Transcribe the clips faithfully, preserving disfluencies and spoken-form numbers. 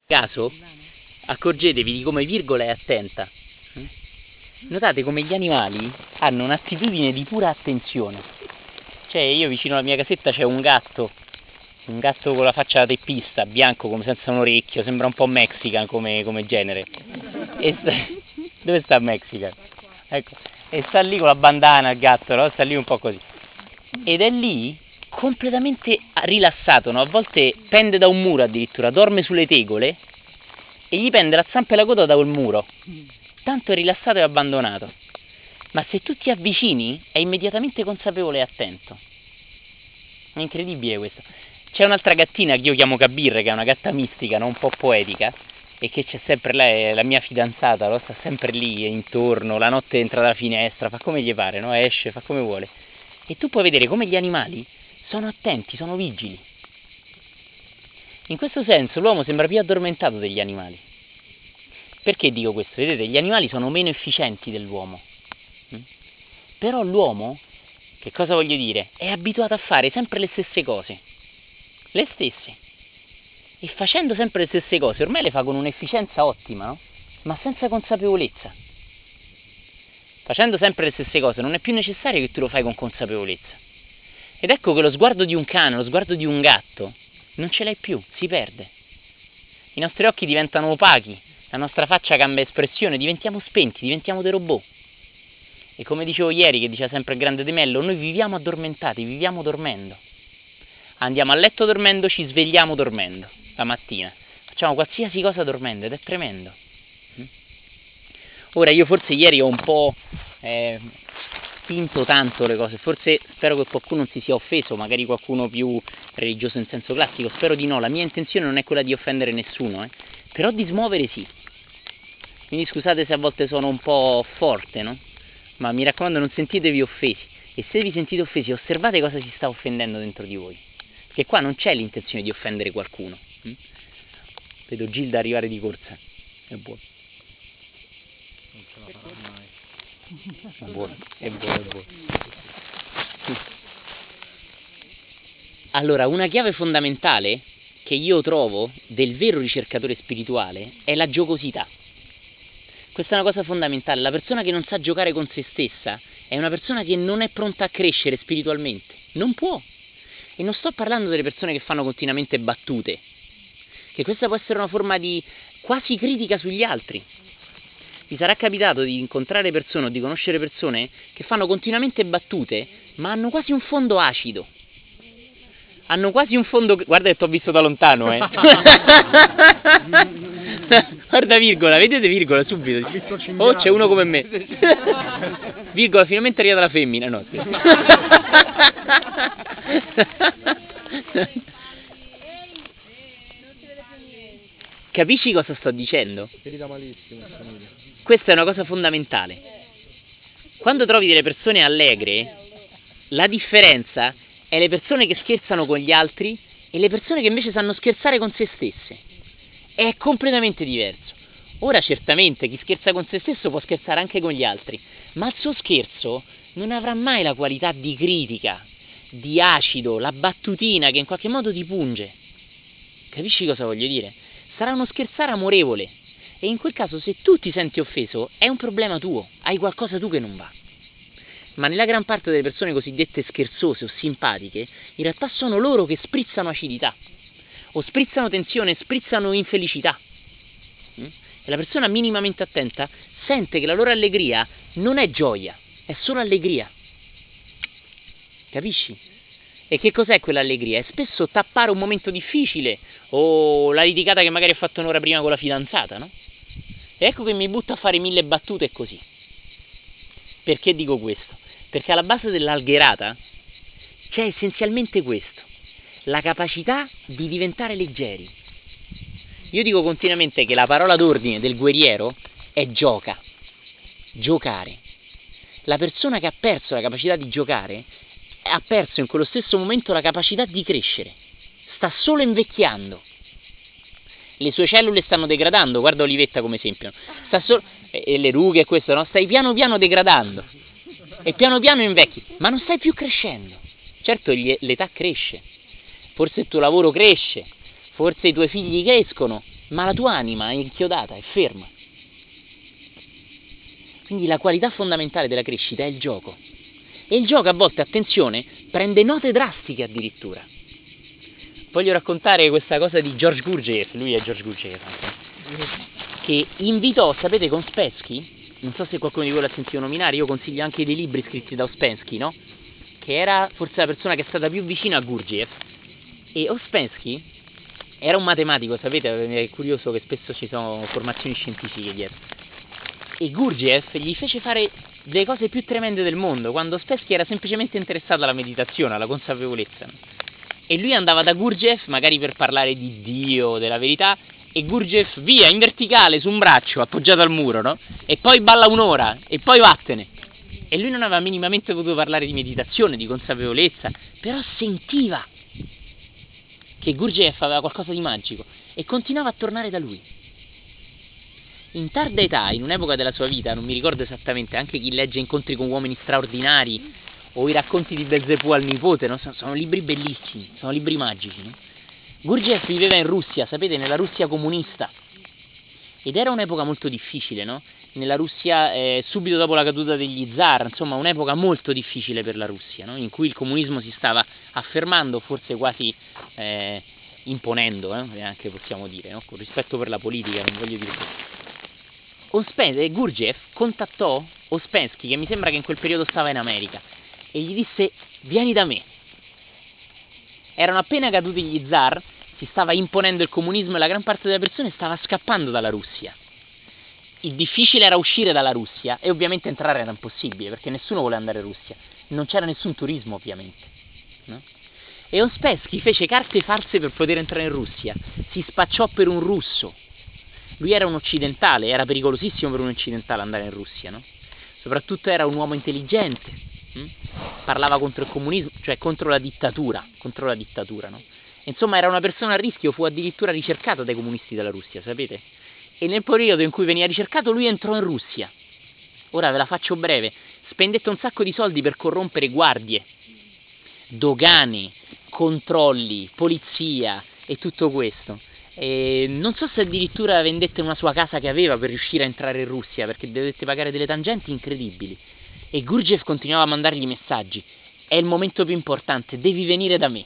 caso accorgetevi di come virgola è attenta. Notate come gli animali hanno un'attitudine di pura attenzione. Cioè, io vicino alla mia casetta c'è un gatto, un gatto con la faccia da teppista, bianco, come senza un orecchio, sembra un po' mexican come, come genere. E sta... Dove sta Mexican? Ecco, e sta lì con la bandana il gatto, no? Sta lì un po' così. Ed è lì completamente rilassato, no? A volte pende da un muro addirittura, dorme sulle tegole e gli pende la zampa e la coda da quel muro. Tanto è rilassato e abbandonato. Ma se tu ti avvicini è immediatamente consapevole e attento. È incredibile questo. C'è un'altra gattina che io chiamo Kabir, che è una gatta mistica, no? Un po' poetica, e che c'è sempre lei, la mia fidanzata, no? Sta sempre lì intorno, la notte entra dalla finestra, fa come gli pare, no? Esce, fa come vuole. E tu puoi vedere come gli animali sono attenti, sono vigili. In questo senso l'uomo sembra più addormentato degli animali. Perché dico questo? Vedete, gli animali sono meno efficienti dell'uomo. Però l'uomo, che cosa voglio dire? È abituato a fare sempre le stesse cose. Le stesse. E facendo sempre le stesse cose, ormai le fa con un'efficienza ottima, no? Ma senza consapevolezza. Facendo sempre le stesse cose non è più necessario che tu lo fai con consapevolezza. Ed ecco che lo sguardo di un cane, lo sguardo di un gatto, non ce l'hai più, si perde. I nostri occhi diventano opachi, la nostra faccia cambia espressione, diventiamo spenti, diventiamo dei robot. E come dicevo ieri, che diceva sempre il grande De Mello, noi viviamo addormentati, viviamo dormendo. Andiamo a letto dormendo, ci svegliamo dormendo, la mattina. Facciamo qualsiasi cosa dormendo ed è tremendo. Ora io forse ieri ho un po' eh, spinto tanto le cose, forse spero che qualcuno non si sia offeso, magari qualcuno più religioso in senso classico, spero di no, la mia intenzione non è quella di offendere nessuno, eh, però di smuovere sì. Quindi scusate se a volte sono un po' forte, no? Ma mi raccomando non sentitevi offesi, e se vi sentite offesi osservate cosa si sta offendendo dentro di voi, perché qua non c'è l'intenzione di offendere qualcuno. hm? Vedo Gilda arrivare di corsa, è buono. Non ce la farà mai. È buono, è buono, è buono. Allora, una chiave fondamentale che io trovo del vero ricercatore spirituale è la giocosità. Questa è una cosa fondamentale. La persona che non sa giocare con se stessa è una persona che non è pronta a crescere spiritualmente. Non può. E non sto parlando delle persone che fanno continuamente battute, che questa può essere una forma di quasi critica sugli altri. Vi sarà capitato di incontrare persone o di conoscere persone che fanno continuamente battute, ma hanno quasi un fondo acido. Hanno quasi un fondo... Guarda che ti ho visto da lontano, eh. Guarda virgola, vedete virgola subito. Oh, c'è uno come me. Virgola, finalmente è arrivata la femmina. No, scherzo. Capisci cosa sto dicendo? Ti rida malissimo. Questa è una cosa fondamentale. Quando trovi delle persone allegre, la differenza è le persone che scherzano con gli altri e le persone che invece sanno scherzare con se stesse. È completamente diverso. Ora certamente chi scherza con se stesso può scherzare anche con gli altri, ma il suo scherzo non avrà mai la qualità di critica, di acido, la battutina che in qualche modo ti punge. Capisci cosa voglio dire? Sarà uno scherzare amorevole. E in quel caso, se tu ti senti offeso, è un problema tuo, hai qualcosa tu che non va. Ma nella gran parte delle persone cosiddette scherzose o simpatiche, in realtà sono loro che sprizzano acidità, o sprizzano tensione, sprizzano infelicità. E la persona minimamente attenta sente che la loro allegria non è gioia, è solo allegria. Capisci? E che cos'è quell'allegria? È spesso tappare un momento difficile, o la litigata che magari ha fatto un'ora prima con la fidanzata, no? E ecco che mi butto a fare mille battute così. Perché dico questo? Perché alla base dell'algherata c'è essenzialmente questo, la capacità di diventare leggeri. Io dico continuamente che la parola d'ordine del guerriero è gioca, giocare. La persona che ha perso la capacità di giocare ha perso in quello stesso momento la capacità di crescere, sta solo invecchiando. Le sue cellule stanno degradando, guarda Olivetta come esempio, sta solo, e le rughe e questo, no? Stai piano piano degradando e piano piano invecchi, ma non stai più crescendo. Certo l'età cresce, forse il tuo lavoro cresce, forse i tuoi figli crescono, ma la tua anima è inchiodata, è ferma. Quindi la qualità fondamentale della crescita è il gioco. E il gioco a volte, attenzione, prende note drastiche addirittura. Voglio raccontare questa cosa di George Gurdjieff, lui è George Gurdjieff anche, che invitò, sapete, con Ouspensky, non so se qualcuno di voi l'ha sentito nominare, io consiglio anche dei libri scritti da Ouspensky, no? Che era forse la persona che è stata più vicina a Gurdjieff. E Ouspensky era un matematico, sapete, è curioso che spesso ci sono formazioni scientifiche dietro. E Gurdjieff gli fece fare delle cose più tremende del mondo, quando Ouspensky era semplicemente interessato alla meditazione, alla consapevolezza, no? E lui andava da Gurdjieff magari per parlare di Dio, della verità, e Gurdjieff via, in verticale, su un braccio, appoggiato al muro, no? E poi balla un'ora, e poi vattene. E lui non aveva minimamente potuto parlare di meditazione, di consapevolezza, però sentiva che Gurdjieff aveva qualcosa di magico, e continuava a tornare da lui. In tarda età, in un'epoca della sua vita, non mi ricordo esattamente, anche chi legge Incontri con uomini straordinari, o i racconti di Belzebù al nipote, no? sono, sono libri bellissimi, sono libri magici, no? Gurdjieff viveva in Russia, sapete, nella Russia comunista, ed era un'epoca molto difficile, no? Nella Russia eh, subito dopo la caduta degli zar, insomma un'epoca molto difficile per la Russia, no? In cui il comunismo si stava affermando, forse quasi eh, imponendo, eh? Anche possiamo dire, no? Con rispetto per la politica, non voglio dire questo. Gurdjieff contattò Ouspensky, che mi sembra che in quel periodo stava in America, e gli disse: vieni da me. Erano appena caduti gli zar, si stava imponendo il comunismo e la gran parte delle persone stava scappando dalla Russia. Il difficile era uscire dalla Russia, e ovviamente entrare era impossibile perché nessuno voleva andare in Russia, non c'era nessun turismo ovviamente, no? E Ouspensky fece carte false per poter entrare in Russia, si spacciò per un russo. Lui era un occidentale, era pericolosissimo per un occidentale andare in Russia, no? Soprattutto era un uomo intelligente, hm? Parlava contro il comunismo, cioè contro la dittatura, contro la dittatura, no? Insomma, era una persona a rischio, fu addirittura ricercato dai comunisti della Russia, sapete? E nel periodo in cui veniva ricercato lui entrò in Russia. Ora ve la faccio breve, spendette un sacco di soldi per corrompere guardie, dogane, controlli, polizia e tutto questo. E non so se addirittura vendette una sua casa che aveva per riuscire a entrare in Russia, perché dovette pagare delle tangenti incredibili. E Gurdjieff continuava a mandargli messaggi: è il momento più importante, devi venire da me.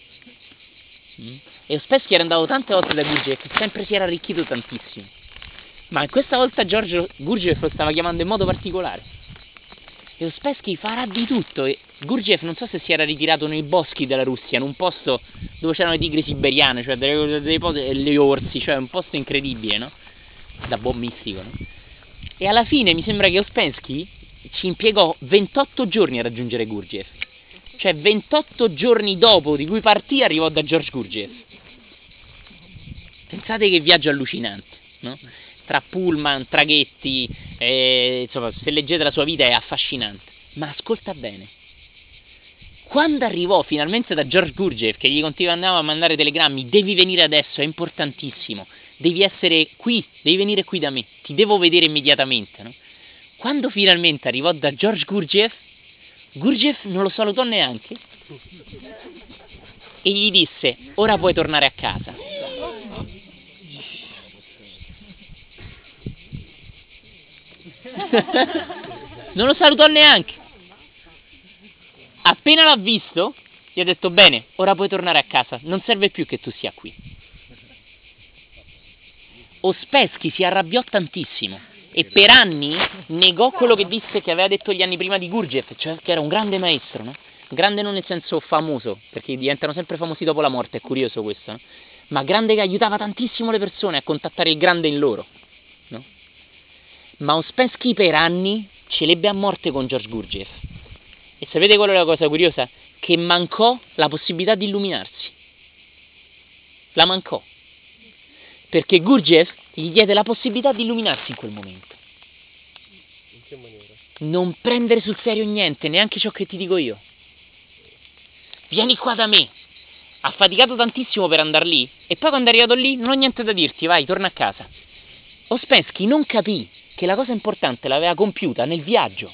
Mm? E Ouspensky era andato tante volte da Gurdjieff e sempre si era arricchito tantissimo. Ma questa volta George Gurdjieff lo stava chiamando in modo particolare. E Ouspensky farà di tutto. E Gurdjieff non so se si era ritirato nei boschi della Russia, in un posto dove c'erano le tigri siberiane, cioè delle, delle, le orsi, cioè un posto incredibile, no? Da buon mistico, no? E alla fine mi sembra che Ouspensky ci impiegò ventotto giorni a raggiungere Gurdjieff. Cioè ventotto giorni dopo di cui partì arrivò da George Gurdjieff. Pensate che viaggio allucinante, no? Tra pullman, traghetti, eh, insomma, se leggete la sua vita è affascinante. Ma ascolta bene, quando arrivò finalmente da George Gurdjieff, che gli continuava a mandare telegrammi: devi venire adesso, è importantissimo, devi essere qui, devi venire qui da me, ti devo vedere immediatamente, no? Quando finalmente arrivò da George Gurdjieff, Gurdjieff non lo salutò neanche e gli disse: ora puoi tornare a casa. Non lo salutò neanche. Appena l'ha visto gli ha detto: bene, ora puoi tornare a casa, non serve più che tu sia qui. Ouspensky si arrabbiò tantissimo e per anni negò quello che disse, che aveva detto gli anni prima di Gurdjieff, cioè che era un grande maestro, no? Grande non nel senso famoso, perché diventano sempre famosi dopo la morte, è curioso questo, no? Ma grande che aiutava tantissimo le persone a contattare il grande in loro, no? Ma Ouspensky per anni ce l'ebbe a morte con George Gurdjieff. E sapete qual è la cosa curiosa? Che mancò la possibilità di illuminarsi. La mancò. Perché Gurdjieff gli diede la possibilità di illuminarsi in quel momento. In che maniera? Non prendere sul serio niente, neanche ciò che ti dico io. Vieni qua da me. Ha faticato tantissimo per andare lì, e poi quando è arrivato lì non ho niente da dirti, vai, torna a casa. Ouspensky non capì che la cosa importante l'aveva compiuta nel viaggio,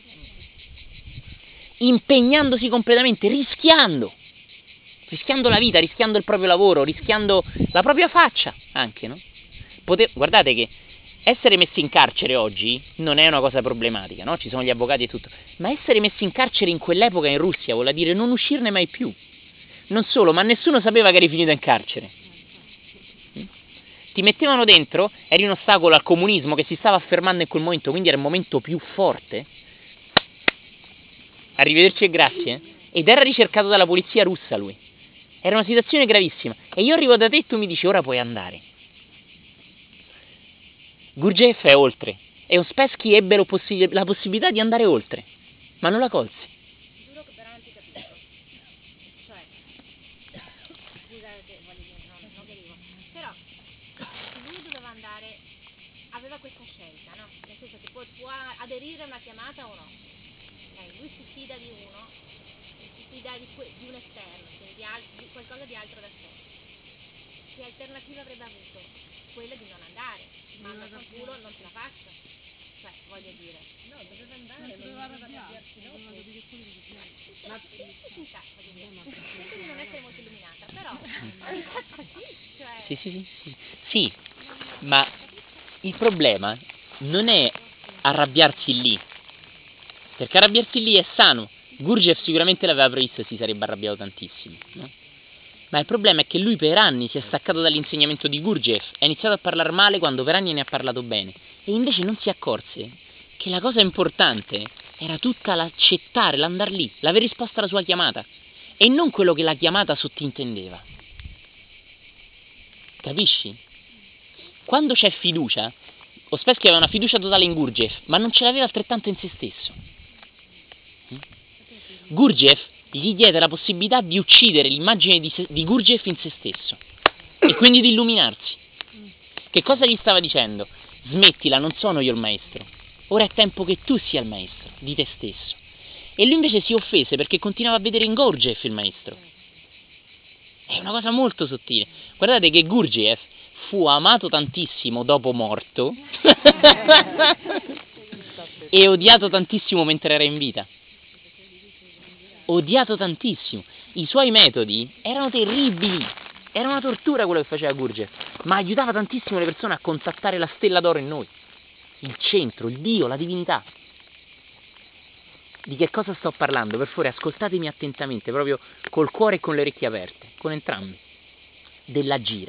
impegnandosi completamente, rischiando, rischiando la vita, rischiando il proprio lavoro, rischiando la propria faccia anche, no? pote- guardate che essere messi in carcere oggi non è una cosa problematica, no? Ci sono gli avvocati e tutto, ma essere messi in carcere in quell'epoca in Russia vuol dire non uscirne mai più. Non solo, ma nessuno sapeva che eri finito in carcere. Ti mettevano dentro, eri un ostacolo al comunismo che si stava affermando in quel momento, quindi era il momento più forte. Arrivederci e grazie. Ed era ricercato dalla polizia russa lui. Era una situazione gravissima. E io arrivo da te e tu mi dici ora puoi andare. Gurdjieff è oltre. E Ouspensky ebbe possi- la possibilità di andare oltre. Ma non la colse. Giuro che però non ti capisco. Cioè, scusate, voglio dire, no, non che dico. Però, lui doveva andare, aveva questa scelta, no? Nel senso che può, può aderire a una chiamata o no. Eh, lui si fida di uno, si fida di, que- di un esterno, quindi di, al- di qualcosa di altro da sé. Che alternativa avrebbe avuto? Quella di non andare, ma al culo non ce la faccio. Cioè, voglio dire. No, doveva andare, non doveva arrabbiarsi, no? Ma Sì, sì, sa, voglio dire. Sento di non essere molto illuminata, però è così, cioè. Sì, sì, sì, sì. Sì, ma il problema non è arrabbiarsi lì, perché arrabbiarsi lì è sano. Gurdjieff sicuramente l'aveva previsto e si sarebbe arrabbiato tantissimo, no? Ma il problema è che lui per anni si è staccato dall'insegnamento di Gurdjieff, ha iniziato a parlare male quando per anni ne ha parlato bene, e invece non si accorse che la cosa importante era tutta l'accettare, l'andar lì, l'aver risposto alla sua chiamata, e non quello che la chiamata sottintendeva. Capisci? Quando c'è fiducia, Ouspensky aveva una fiducia totale in Gurdjieff, ma non ce l'aveva altrettanto in se stesso. Gurdjieff gli diede la possibilità di uccidere l'immagine di, se, di Gurdjieff in se stesso e quindi di illuminarsi. Che cosa gli stava dicendo? Smettila, non sono io il maestro, ora è tempo che tu sia il maestro di te stesso. E lui invece si offese perché continuava a vedere in Gurdjieff il maestro. È una cosa molto sottile. Guardate che Gurdjieff fu amato tantissimo dopo morto e odiato tantissimo mentre era in vita. Odiato tantissimo. I suoi metodi erano terribili, era una tortura quello che faceva Gurdjieff, ma aiutava tantissimo le persone a contattare la stella d'oro in noi, il centro, il Dio, la divinità. Di che cosa sto parlando? Per favore ascoltatemi attentamente, proprio col cuore e con le orecchie aperte, con entrambi. Dell'agire.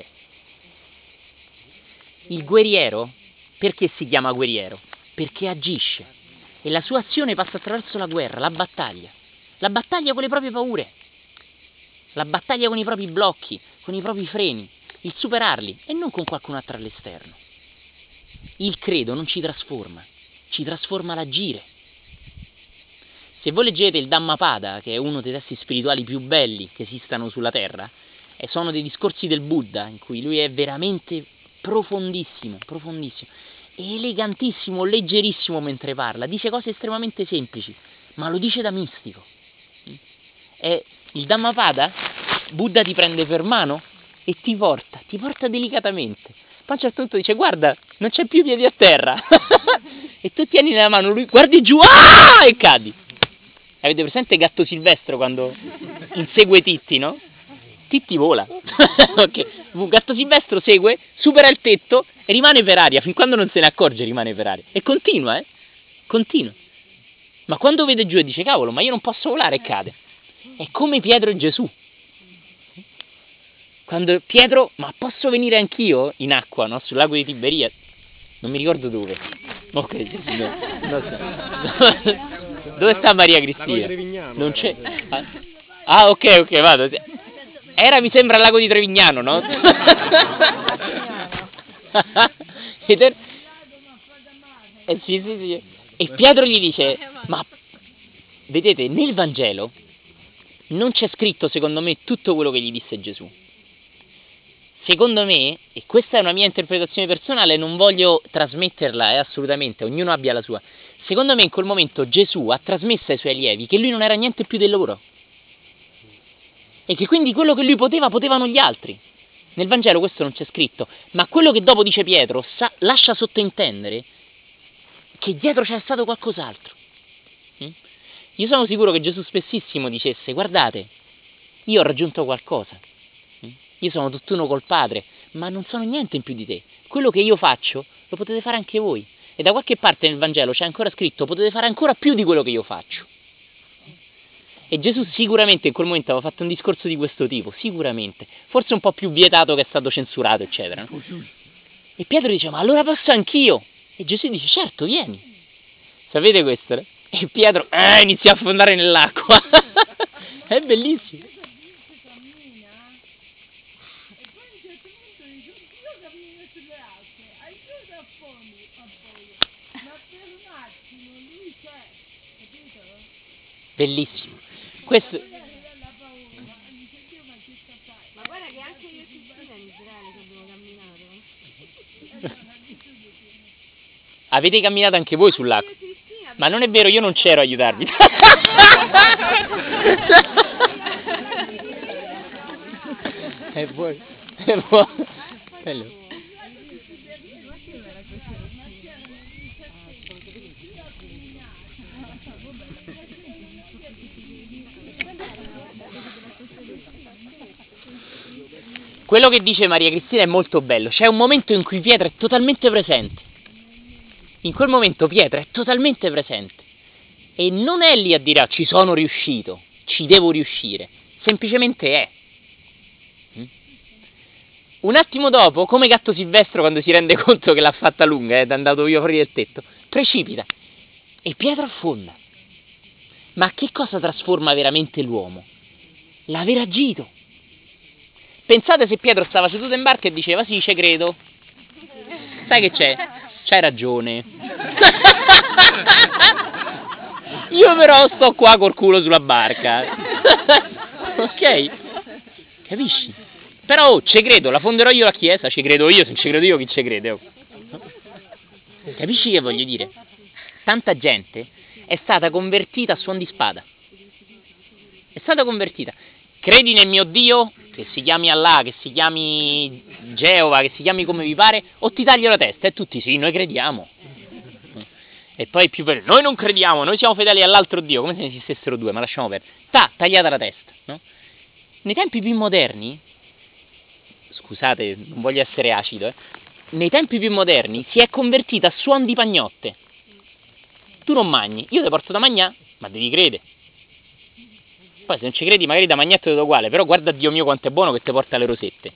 Il guerriero, perché si chiama guerriero? Perché agisce e la sua azione passa attraverso la guerra, la battaglia. La battaglia con le proprie paure, la battaglia con i propri blocchi, con i propri freni, il superarli e non con qualcun altro all'esterno. Il credo non ci trasforma, ci trasforma l'agire. Se voi leggete il Dhammapada, che è uno dei testi spirituali più belli che esistano sulla terra, e sono dei discorsi del Buddha, in cui lui è veramente profondissimo, profondissimo, elegantissimo, leggerissimo mentre parla, dice cose estremamente semplici, ma lo dice da mistico. E il Dhammapada, Buddha ti prende per mano e ti porta, ti porta delicatamente. Poi a un certo punto dice guarda, non c'è più piedi a terra. E tu tieni nella mano lui, guardi giù, ah! E cadi. Avete presente Gatto Silvestro quando insegue Titti, no? Titti vola. Okay. Gatto Silvestro segue, supera il tetto e rimane per aria, fin quando non se ne accorge rimane per aria. E continua, eh? Continua. Ma quando vede giù e dice cavolo, ma io non posso volare e cade. È come Pietro e Gesù. Quando Pietro, ma posso venire anch'io in acqua, no? Sul lago di Tiberia? Non mi ricordo dove. Ok, sì, sì, no, no, so. Dove sta Maria Cristina? Non c'è. Ah, ah, ok, ok, vado. Era, mi sembra, il lago di Trevignano, no? Ed è... eh, sì, sì, sì. E Pietro gli dice, ma vedete, nel Vangelo non c'è scritto, secondo me, tutto quello che gli disse Gesù. Secondo me, e questa è una mia interpretazione personale, non voglio trasmetterla, eh, assolutamente, ognuno abbia la sua. Secondo me in quel momento Gesù ha trasmesso ai suoi allievi che lui non era niente più di loro. E che quindi quello che lui poteva, potevano gli altri. Nel Vangelo questo non c'è scritto, ma quello che dopo dice Pietro sa, lascia sottintendere che dietro c'è stato qualcos'altro. Mm? Io sono sicuro che Gesù spessissimo dicesse, guardate, io ho raggiunto qualcosa, mm? Io sono tutt'uno col Padre, ma non sono niente in più di te, quello che io faccio lo potete fare anche voi. E da qualche parte nel Vangelo c'è ancora scritto: potete fare ancora più di quello che io faccio. E Gesù sicuramente in quel momento aveva fatto un discorso di questo tipo, sicuramente, forse un po' più vietato, che è stato censurato, eccetera. No? E Pietro dice: ma allora posso anch'io? E Gesù dice: certo, vieni. Sapete questo? No? E Pietro eh, inizia a affondare nell'acqua. È bellissimo. Bellissimo. Questo... Ma guarda che anche io e Cristina in Israele ci abbiamo camminato. Avete camminato anche voi sull'acqua? Ma non è vero, io non c'ero a aiutarvi. È buono, è buono. Bello. Quello che dice Maria Cristina è molto bello. C'è un momento in cui Pietro è totalmente presente. In quel momento Pietro è totalmente presente. E non è lì a dire: ah, ci sono riuscito, ci devo riuscire. Semplicemente è. Un attimo dopo, come Gatto Silvestro quando si rende conto che l'ha fatta lunga ed è andato via fuori del tetto, precipita. E Pietro affonda. Ma che cosa trasforma veramente l'uomo? L'aver agito. Pensate se Pietro stava seduto in barca e diceva: sì, ci credo. Sai che c'è? C'hai ragione. Io però sto qua col culo sulla barca. Ok? Capisci? Però oh, ci credo, la fonderò io la chiesa, ci credo io, se ci credo io chi ci crede? Oh. Capisci che voglio dire? Tanta gente è stata convertita a suon di spada. È stata convertita. Credi nel mio Dio, che si chiami Allah, che si chiami Geova, che si chiami come vi pare, o ti taglio la testa? E tutti sì, noi crediamo. E poi più per noi non crediamo, noi siamo fedeli all'altro Dio, come se ne esistessero due, ma lasciamo perdere. Ta, tagliata la testa, no? Nei tempi più moderni, scusate, non voglio essere acido, eh, nei tempi più moderni si è convertita a suon di pagnotte. Tu non mangi, io ti porto da mangiare, ma devi credere. Poi se non ci credi magari da magnetto è uguale, però guarda Dio mio quanto è buono che ti porta le rosette.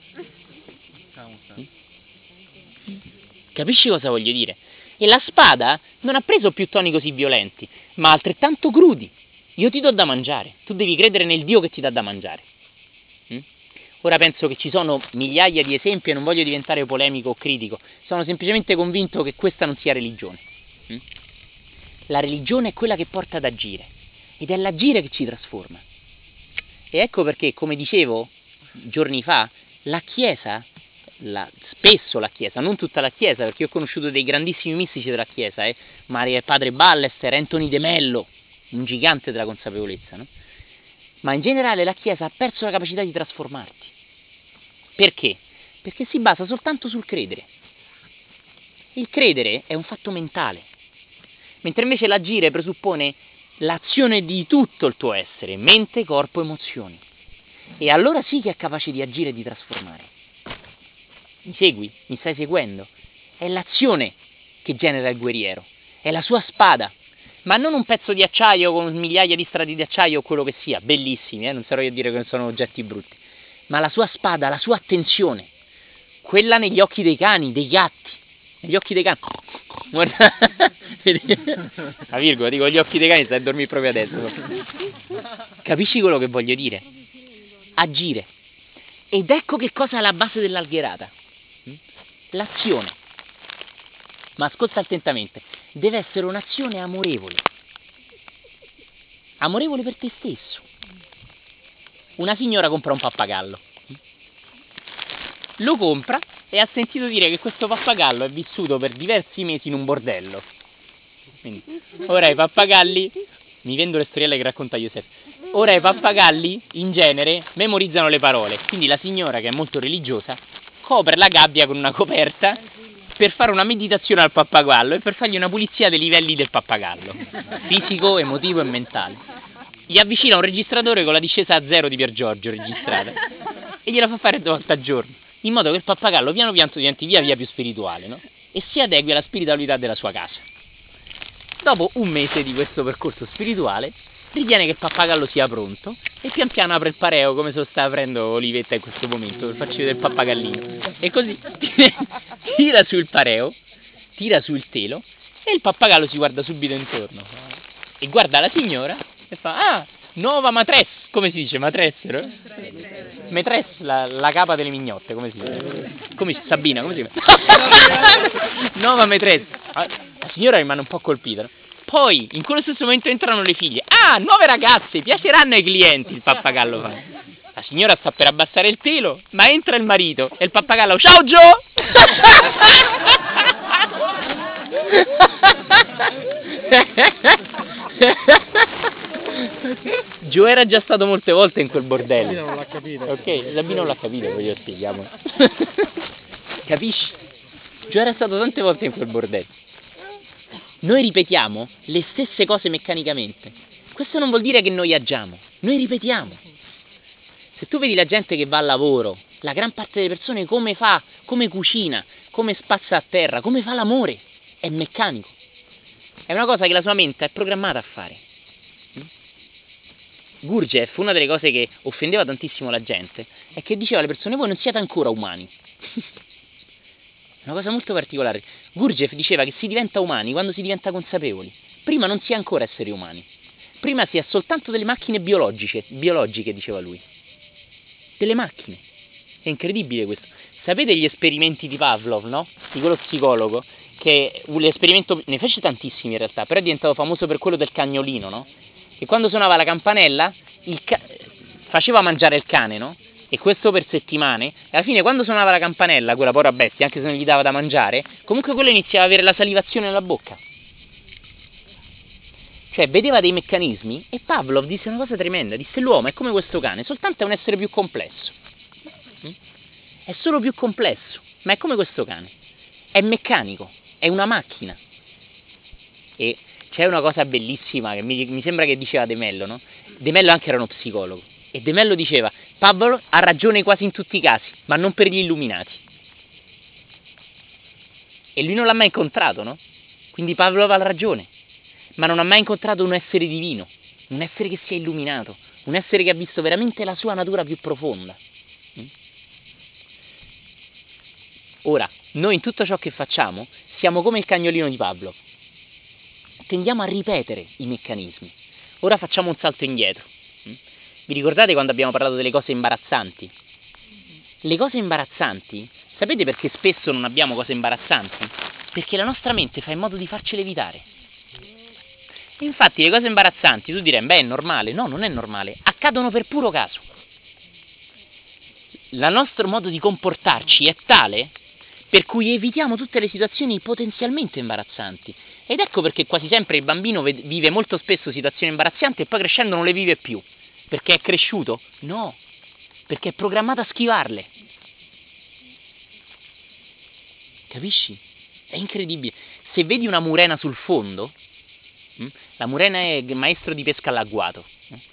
Capisci cosa voglio dire? E la spada non ha preso più toni così violenti, ma altrettanto crudi. Io ti do da mangiare, tu devi credere nel Dio che ti dà da mangiare. Mm? Ora penso che ci sono migliaia di esempi e non voglio diventare polemico o critico, sono semplicemente convinto che questa non sia religione. Mm? La religione è quella che porta ad agire, ed è l'agire che ci trasforma. E ecco perché, come dicevo giorni fa, la Chiesa, la, spesso la Chiesa, non tutta la Chiesa, perché io ho conosciuto dei grandissimi mistici della Chiesa, eh, Maria, padre Ballester, Anthony De Mello, un gigante della consapevolezza, no? Ma in generale la Chiesa ha perso la capacità di trasformarti. Perché? Perché si basa soltanto sul credere. Il credere è un fatto mentale, mentre invece l'agire presuppone l'azione di tutto il tuo essere, mente, corpo, emozioni. E allora sì che è capace di agire e di trasformare. Mi segui? Mi stai seguendo? È l'azione che genera il guerriero, è la sua spada, ma non un pezzo di acciaio con migliaia di strati di acciaio o quello che sia, bellissimi, eh? Non sarò io a dire che sono oggetti brutti, ma la sua spada, la sua attenzione, quella negli occhi dei cani, dei gatti, negli occhi dei cani. Guarda, la virgola, dico gli occhi dei cani, stai a dormire proprio adesso. Capisci quello che voglio dire? Agire. Ed ecco che cosa è la base dell'algherata. L'azione. Ma ascolta attentamente, deve essere un'azione amorevole. Amorevole per te stesso. Una signora compra un pappagallo. Lo compra e ha sentito dire che questo pappagallo è vissuto per diversi mesi in un bordello. Quindi, ora i pappagalli, mi vendo le storielle che racconta Yosef, ora i pappagalli in genere memorizzano le parole, quindi la signora, che è molto religiosa, copre la gabbia con una coperta per fare una meditazione al pappagallo e per fargli una pulizia dei livelli del pappagallo, fisico, emotivo e mentale. Gli avvicina un registratore con la discesa a zero di Pier Giorgio registrata e gliela fa fare due volte al giorno. in modo che il pappagallo piano piano diventi via via più spirituale, no? E si adegui alla spiritualità della sua casa. Dopo un mese di questo percorso spirituale, ritiene che il pappagallo sia pronto e pian piano apre il pareo, come se lo sta aprendo Olivetta in questo momento, per farci vedere il pappagallino. E così tira su il pareo, tira su il telo e il pappagallo si guarda subito intorno e guarda la signora e fa: ah, nuova matresse, come si dice? Matresse, no? Matresse, la, la capa delle mignotte, come si dice? Come Sabina, come si chiama? Nuova matresse. La signora rimane un po' colpita, no? Poi in quello stesso momento entrano le figlie. Ah, nuove ragazze, piaceranno ai clienti, il pappagallo fa. La signora sta per abbassare il telo, ma entra il marito e il pappagallo: ciao Joe! Joe era già stato molte volte in quel bordello. Sabina non l'ha capito. Ok, Sabina non l'ha capito, poi glielo spieghiamo. Capisci? Joe era stato tante volte in quel bordello. Noi ripetiamo le stesse cose meccanicamente. Questo non vuol dire che noi agiamo, noi ripetiamo. Se tu vedi la gente che va al lavoro, la gran parte delle persone come fa, come cucina, come spazza a terra, come fa l'amore, è meccanico. È una cosa che la sua mente è programmata a fare. Gurdjieff, una delle cose che offendeva tantissimo la gente, è che diceva alle persone: voi non siete ancora umani. Una cosa molto particolare. Gurdjieff diceva che si diventa umani quando si diventa consapevoli. Prima non si è ancora esseri umani. Prima si è soltanto delle macchine biologiche, biologiche diceva lui. Delle macchine. È incredibile questo. Sapete gli esperimenti di Pavlov, no? Di quello psicologo, che l'esperimento ne fece tantissimi in realtà, però è diventato famoso per quello del cagnolino, no? Che quando suonava la campanella, il ca- faceva mangiare il cane, no? E questo per settimane, e alla fine quando suonava la campanella, quella povera bestia, anche se non gli dava da mangiare, comunque quello iniziava ad avere la salivazione nella bocca. Cioè vedeva dei meccanismi, e Pavlov disse una cosa tremenda, disse: l'uomo è come questo cane, soltanto è un essere più complesso. È solo più complesso, ma è come questo cane. È meccanico, è una macchina. E c'è una cosa bellissima che mi, mi sembra che diceva De Mello, no? De Mello anche era uno psicologo. E De Mello diceva: Pavlov ha ragione quasi in tutti i casi, ma non per gli illuminati. E lui non l'ha mai incontrato, no? Quindi Pavlov ha ragione, ma non ha mai incontrato un essere divino, un essere che si è illuminato, un essere che ha visto veramente la sua natura più profonda. Ora, noi in tutto ciò che facciamo siamo come il cagnolino di Pavlov. Tendiamo a ripetere i meccanismi. Ora facciamo un salto indietro. Vi ricordate quando abbiamo parlato delle cose imbarazzanti? Le cose imbarazzanti, sapete perché spesso non abbiamo cose imbarazzanti? Perché la nostra mente fa in modo di farcele evitare. E infatti le cose imbarazzanti, tu direi: beh, è normale. No, non è normale, accadono per puro caso. Il nostro modo di comportarci è tale per cui evitiamo tutte le situazioni potenzialmente imbarazzanti. Ed ecco perché quasi sempre il bambino vive molto spesso situazioni imbarazzanti e poi crescendo non le vive più. Perché è cresciuto? No, perché è programmato a schivarle. Capisci? È incredibile. Se vedi una murena sul fondo, la murena è il maestro di pesca all'agguato,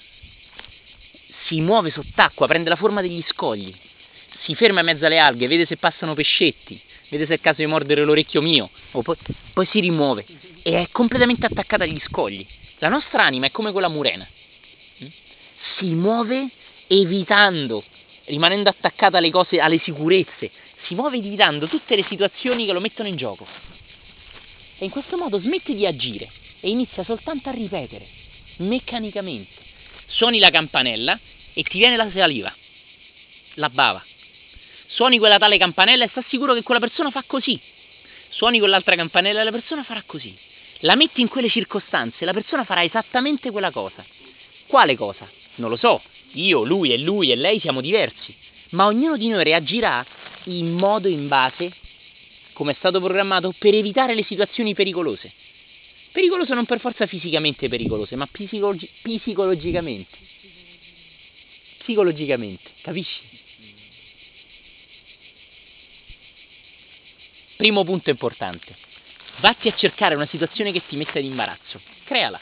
si muove sott'acqua, prende la forma degli scogli, si ferma in mezzo alle alghe, vede se passano pescetti, vede se è il caso di mordere l'orecchio mio, o poi, poi si rimuove e è completamente attaccata agli scogli. La nostra anima è come quella murena, si muove evitando, rimanendo attaccata alle cose, alle sicurezze, si muove evitando tutte le situazioni che lo mettono in gioco. E in questo modo smette di agire e inizia soltanto a ripetere, meccanicamente. Suoni la campanella e ti viene la saliva, la bava. Suoni quella tale campanella e sta sicuro che quella persona fa così. Suoni quell'altra campanella e la persona farà così. La metti in quelle circostanze, la persona farà esattamente quella cosa. Quale cosa? Non lo so. Io, lui e lui e lei siamo diversi. Ma ognuno di noi reagirà in modo, in base, come è stato programmato, per evitare le situazioni pericolose. Pericolose non per forza fisicamente pericolose, ma psicologi- psicologicamente. Psicologicamente, capisci? Primo punto importante. Vatti a cercare una situazione che ti metta in imbarazzo. Creala.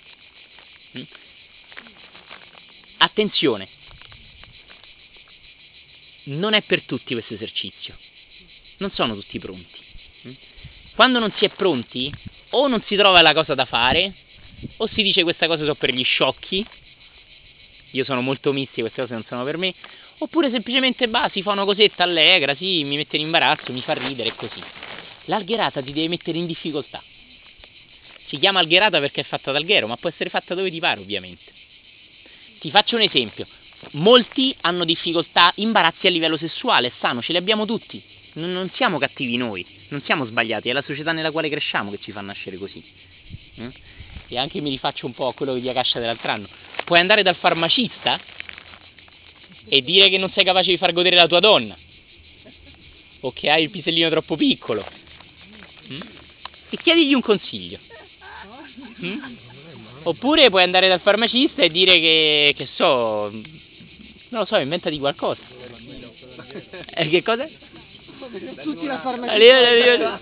Attenzione. non è per tutti questo esercizio. Non sono tutti pronti. Quando non si è pronti, o non si trova la cosa da fare, o si dice questa cosa sono per gli sciocchi, io sono molto misti, queste cose non sono per me, oppure semplicemente bah, si fa una cosetta allegra, sì, mi mette in imbarazzo, mi fa ridere e così. L'algherata ti deve mettere in difficoltà. Si chiama algherata perché è fatta d'alghero, ma può essere fatta dove ti pare, ovviamente. Ti faccio un esempio. Molti hanno difficoltà, imbarazzi a livello sessuale, è sano, ce li abbiamo tutti. Non, non siamo cattivi noi, non siamo sbagliati, è la società nella quale cresciamo che ci fa nascere così. Mm? E anche mi rifaccio un po' a quello che di Akasha dell'altro anno. Puoi andare dal farmacista e dire che non sei capace di far godere la tua donna, o che hai il pisellino troppo piccolo, mm? e chiedigli un consiglio. Mm? Oppure puoi andare dal farmacista e dire che, che so, non lo so, inventati qualcosa. E che cosa? Tutti la farmacia.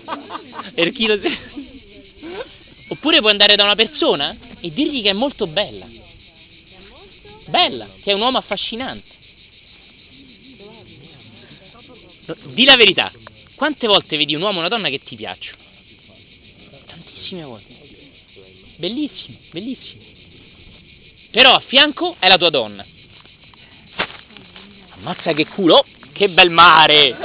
Oppure puoi andare da una persona e dirgli che è molto bella. Bella, che è un uomo affascinante. Di la verità, quante volte vedi un uomo o una donna che ti piacciono? Tantissime volte. Bellissimo, bellissimo. Però a fianco è la tua donna. Ammazza che culo, oh, che bel mare!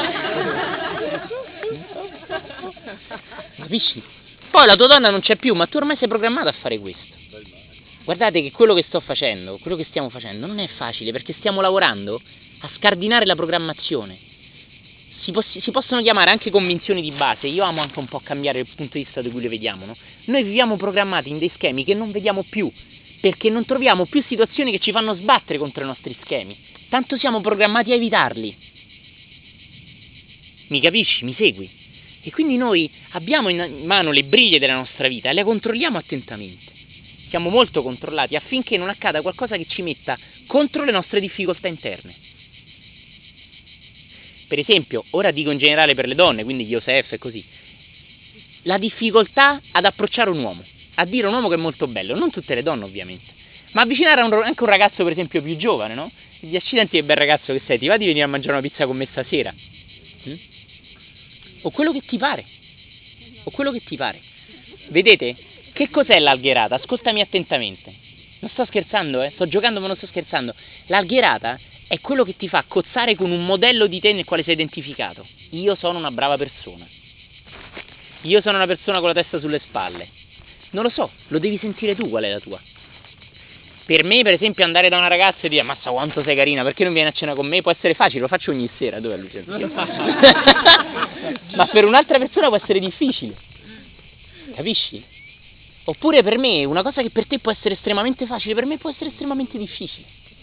Capisci? Poi la tua donna non c'è più, ma tu ormai sei programmato a fare questo. Guardate che quello che sto facendo, quello che stiamo facendo, non è facile, perché stiamo lavorando a scardinare la programmazione. Si, poss- si possono chiamare anche convinzioni di base. Io amo anche un po' cambiare il punto di vista da cui le vediamo, no? Noi viviamo programmati in dei schemi che non vediamo più, perché non troviamo più situazioni che ci fanno sbattere contro i nostri schemi. Tanto siamo programmati a evitarli. Mi capisci? Mi segui? E quindi noi abbiamo in mano le briglie della nostra vita e le controlliamo attentamente. Siamo molto controllati affinché non accada qualcosa che ci metta contro le nostre difficoltà interne. Per esempio, ora dico in generale per le donne, quindi Yosef e così, la difficoltà ad approcciare un uomo, a dire a un uomo che è molto bello, non tutte le donne ovviamente, ma avvicinare a un, anche un ragazzo per esempio più giovane, no? Gli accidenti, che bel ragazzo che sei, ti va di venire a mangiare una pizza con me stasera? Mm? O quello che ti pare, o quello che ti pare. Vedete? Che cos'è l'algherata? Ascoltami attentamente. Non sto scherzando, eh? Sto giocando ma non sto scherzando. L'algherata è quello che ti fa cozzare con un modello di te nel quale sei identificato. Io sono una brava persona. Io sono una persona con la testa sulle spalle. Non lo so, lo devi sentire tu qual è la tua. Per me, per esempio, andare da una ragazza e dire ammazza quanto sei carina, perché non vieni a cena con me? Può essere facile, lo faccio ogni sera. Dove è Luciano? Ma per un'altra persona può essere difficile. Capisci? Oppure per me, una cosa che per te può essere estremamente facile, per me può essere estremamente difficile.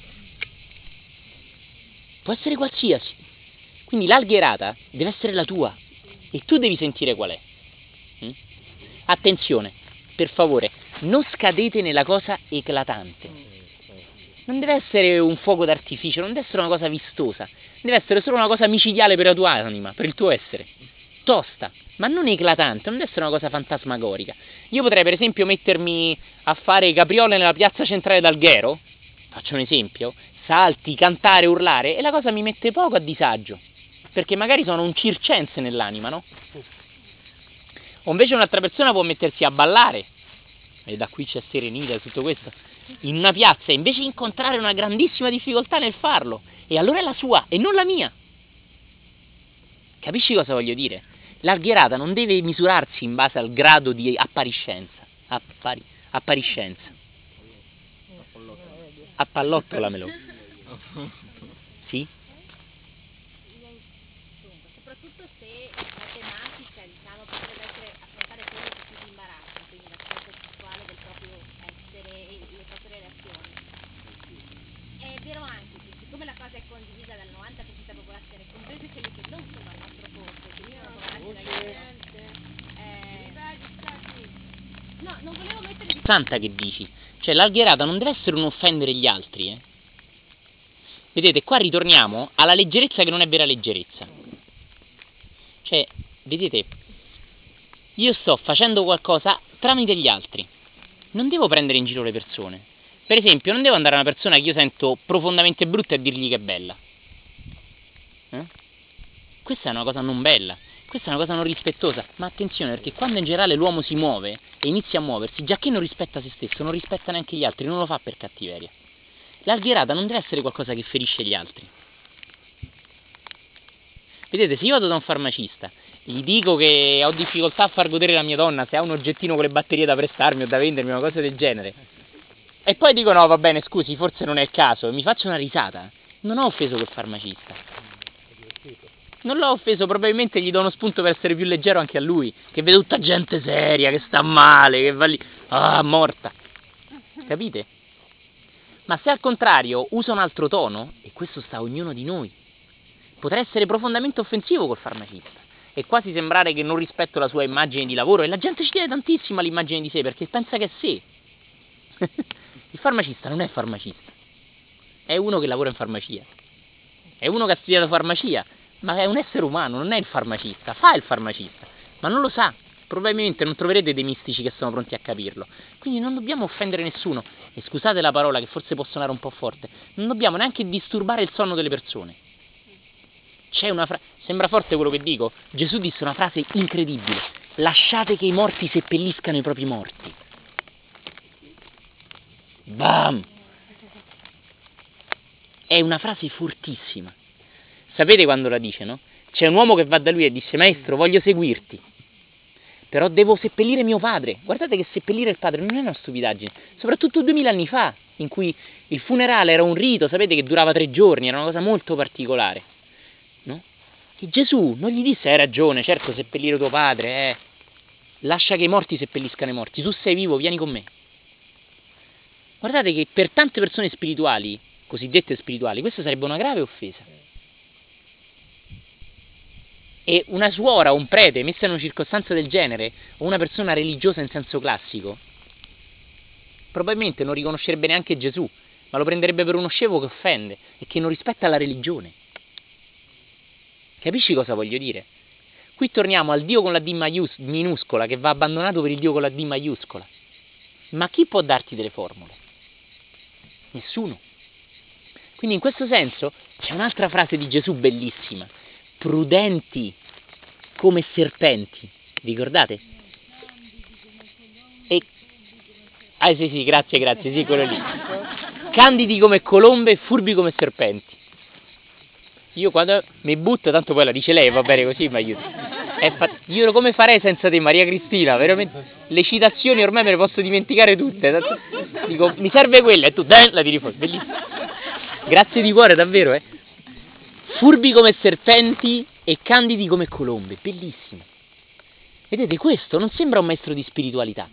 Può essere qualsiasi. Quindi l'algherata deve essere la tua e tu devi sentire qual è. Mm? Attenzione, per favore, non scadete nella cosa eclatante. Non deve essere un fuoco d'artificio, non deve essere una cosa vistosa, deve essere solo una cosa micidiale per la tua anima, per il tuo essere. Tosta, ma non eclatante, non deve essere una cosa fantasmagorica. Io potrei per esempio mettermi a fare capriole nella piazza centrale d'Alghero, faccio un esempio, salti, cantare, urlare, e la cosa mi mette poco a disagio, perché magari sono un circense nell'anima, no? O invece un'altra persona può mettersi a ballare, e da qui c'è serenità e tutto questo, in una piazza, e invece incontrare una grandissima difficoltà nel farlo, e allora è la sua e non la mia. Capisci cosa voglio dire? L'algherata non deve misurarsi in base al grado di appariscenza. Appari, appariscenza. Appallottolamelo. Sì? Soprattutto se la tematica, diciamo, potrebbe essere affrontare quello che più ti imbarazza, quindi l'aspetto sessuale del proprio essere e le proprie relazioni. È vero anche che siccome la cosa è condivisa dal novanta per cento della popolazione, comprese quelle che non sono al nostro posto, che vivono con la gente, eh, no, non volevo mettere di Santa che dici? Cioè l'algherata non deve essere un offendere gli altri, eh? Vedete, qua ritorniamo alla leggerezza che non è vera leggerezza. Cioè, vedete, io sto facendo qualcosa tramite gli altri. Non devo prendere in giro le persone. Per esempio, non devo andare a una persona che io sento profondamente brutta e dirgli che è bella. Eh? Questa è una cosa non bella, questa è una cosa non rispettosa, ma attenzione, perché quando in generale l'uomo si muove e inizia a muoversi, già che non rispetta se stesso, non rispetta neanche gli altri, non lo fa per cattiveria. L'algherata non deve essere qualcosa che ferisce gli altri. Vedete, se io vado da un farmacista, gli dico che ho difficoltà a far godere la mia donna, se ha un oggettino con le batterie da prestarmi o da vendermi, una cosa del genere, e poi dico no, va bene, scusi, forse non è il caso, e mi faccio una risata, non ho offeso quel farmacista. Non l'ho offeso, probabilmente gli do uno spunto per essere più leggero anche a lui, che vede tutta gente seria, che sta male, che va lì, ah, morta. Capite? Ma se al contrario usa un altro tono, e questo sta a ognuno di noi, potrà essere profondamente offensivo col farmacista e quasi sembrare che non rispetto la sua immagine di lavoro, e la gente ci tiene tantissimo all'immagine di sé perché pensa che è sé. Il farmacista non è farmacista, è uno che lavora in farmacia, è uno che ha studiato farmacia, ma è un essere umano, non è il farmacista, fa il farmacista, ma non lo sa. Probabilmente non troverete dei mistici che sono pronti a capirlo. Quindi non dobbiamo offendere nessuno, e scusate la parola che forse può suonare un po' forte, non dobbiamo neanche disturbare il sonno delle persone. C'è una frase, sembra forte quello che dico, Gesù disse una frase incredibile: lasciate che i morti seppelliscano i propri morti. Bam! È una frase fortissima. Sapete quando la dice, no? C'è un uomo che va da lui e dice: maestro, voglio seguirti, però devo seppellire mio padre. Guardate che seppellire il padre non è una stupidaggine, soprattutto duemila anni fa, in cui il funerale era un rito, sapete, che durava tre giorni, era una cosa molto particolare, no? E Gesù non gli disse: hai ragione, certo, seppellire tuo padre, eh. Lascia che i morti seppelliscano i morti, tu sei vivo, vieni con me. Guardate che per tante persone spirituali, cosiddette spirituali, questa sarebbe una grave offesa. E una suora o un prete messa in una circostanza del genere, o una persona religiosa in senso classico, probabilmente non riconoscerebbe neanche Gesù, ma lo prenderebbe per uno scemo che offende e che non rispetta la religione. Capisci cosa voglio dire? Qui torniamo al Dio con la D maius- minuscola che va abbandonato per il Dio con la D maiuscola. Ma chi può darti delle formule? Nessuno. Quindi in questo senso c'è un'altra frase di Gesù bellissima: prudenti come serpenti, ricordate? E ah sì sì, grazie grazie, sì, quello lì. Candidi come colombe, furbi come serpenti. Io quando mi butto, tanto poi la dice lei, va bene così, mi aiuta. È fa... Io come farei senza te, Maria Cristina? Veramente le citazioni ormai me le posso dimenticare tutte. Tanto... Dico, mi serve quella e tu dai, la tiri fuori, bellissimo. Grazie di cuore, davvero, eh. Furbi come serpenti e candidi come colombe, bellissimo. Vedete, questo non sembra un maestro di spiritualità.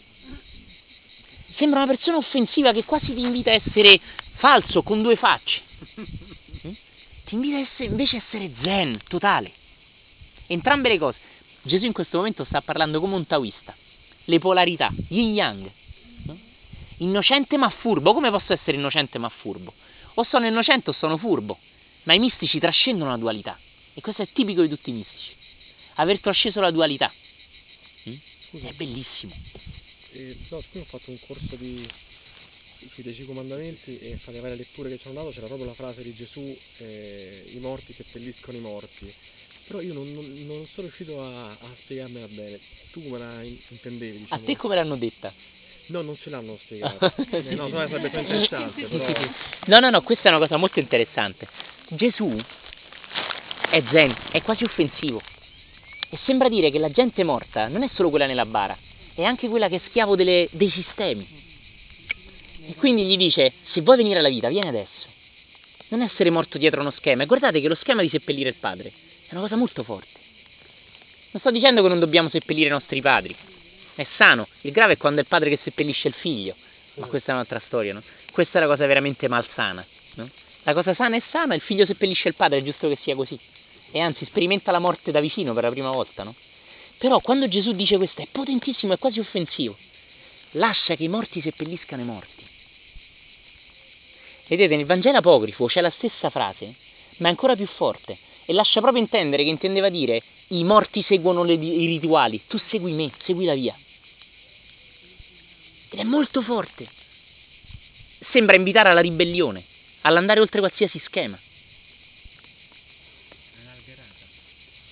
Sembra una persona offensiva che quasi ti invita a essere falso, con due facce. Ti invita a essere, invece a essere zen, totale. Entrambe le cose. Gesù in questo momento sta parlando come un taoista. Le polarità, yin yang. No? Innocente ma furbo. Come posso essere innocente ma furbo? O sono innocente o sono furbo. Ma i mistici trascendono la dualità. E questo è tipico di tutti i mistici. Aver trasceso la dualità. Scusa. È bellissimo. Eh, no, siccome ho fatto un corso di, sui Dieci Comandamenti e fra le varie letture che ci hanno dato c'era proprio la frase di Gesù, eh, i morti seppelliscono i morti. Però io non, non, non sono riuscito a, a spiegarmela bene. Tu come la intendevi, diciamo? A te come l'hanno detta? No, non ce l'hanno spiegato. Sì, eh, no, sì. sarebbe più interessante, però... Sì, sì, sì. No, no, no, questa è una cosa molto interessante. Gesù è zen, è quasi offensivo. E sembra dire che la gente morta non è solo quella nella bara, è anche quella che è schiavo delle, dei sistemi. E quindi gli dice: se vuoi venire alla vita, vieni adesso. Non essere morto dietro uno schema. E guardate che lo schema di seppellire il padre è una cosa molto forte. Non sto dicendo che non dobbiamo seppellire i nostri padri. È sano. Il grave è quando è il padre che seppellisce il figlio. Ma questa è un'altra storia, no? Questa è la cosa veramente malsana, no? La cosa sana è sana, il figlio seppellisce il padre, è giusto che sia così. E anzi, sperimenta la morte da vicino per la prima volta, no? Però quando Gesù dice questo è potentissimo, è quasi offensivo. Lascia che i morti seppelliscano i morti. Vedete, nel Vangelo apocrifo c'è la stessa frase, ma è ancora più forte. E lascia proprio intendere che intendeva dire: i morti seguono le, i rituali, tu segui me, segui la via. Ed è molto forte. Sembra invitare alla ribellione, all'andare oltre qualsiasi schema.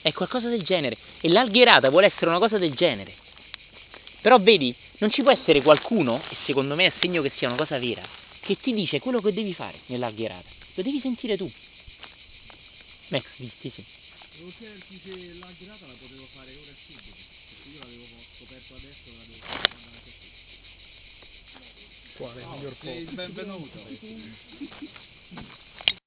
È qualcosa del genere. E l'algherata vuole essere una cosa del genere. Però vedi, non ci può essere qualcuno, e secondo me è segno che sia una cosa vera, che ti dice quello che devi fare nell'algherata. Lo devi sentire tu. Max, dici sì. Devo chiederti se l'algherata la potevo fare ora e subito, perché io l'avevo scoperto adesso, la devo fare quando anche qui. Quale? Il miglior posto? Benvenuto.